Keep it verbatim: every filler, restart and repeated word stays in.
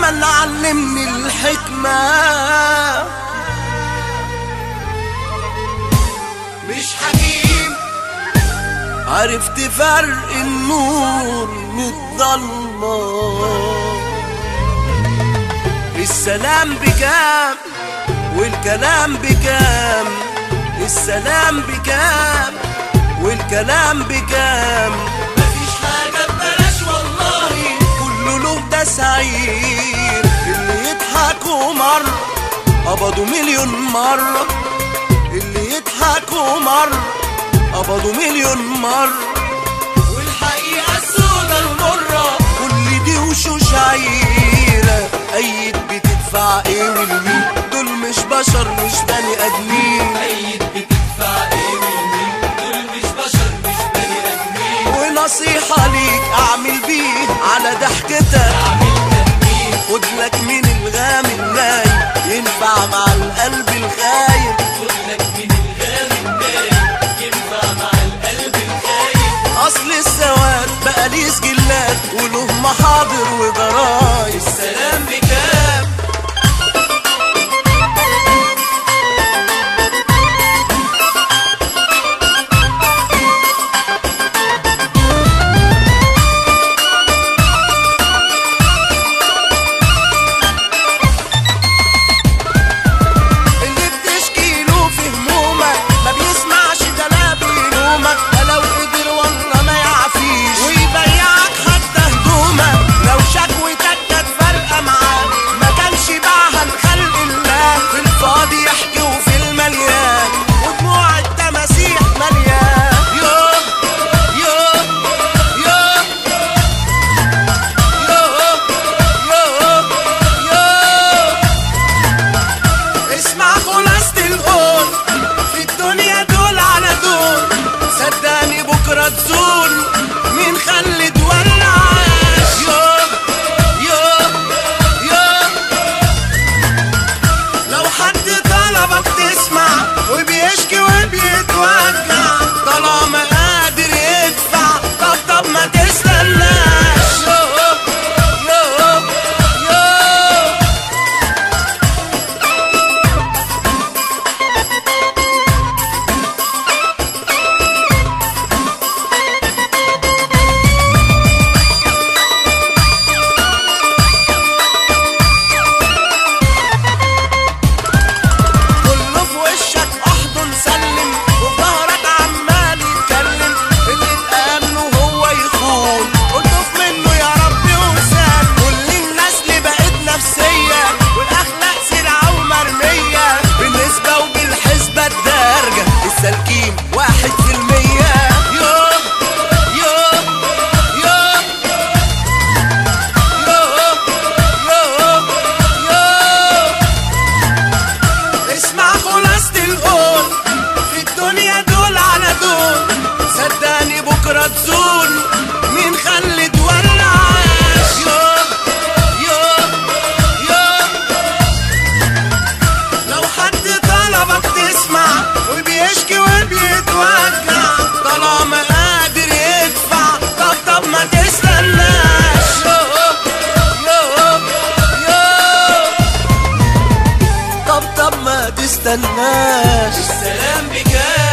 الزمن علمني الحكمة، مش حكيم. عرفت فرق النور من الضلمة. السلام بكام والكلام بكام، السلام بكام والكلام بكام. مفيش حاجة ببلاش والله، كله له تسعير. اللي يضحكوا مرة قبضوا مليون مرة، اللي يضحكوا مرة قبضوا مليون مرة. والحقيقة السودة المرة كل دي وشوش عيرة. أيد بتدفع ايه والمين؟ دول مش بشر مش بني ادمين. أيد بتدفع ايه والمين؟ دول مش بشر مش بني ادمين. ونصيحة ليك اعمل بيه على ضحكتك، اعمل تنمية. خد لك من الغام النايم ينفع مع القلب الخايف. خد لك من الغام النايم ينفع مع القلب الخايف. اصل السواد بقى ليه سجلات وله محاضر وجرايد. السلام بكام؟ تستناش. السلام بكام؟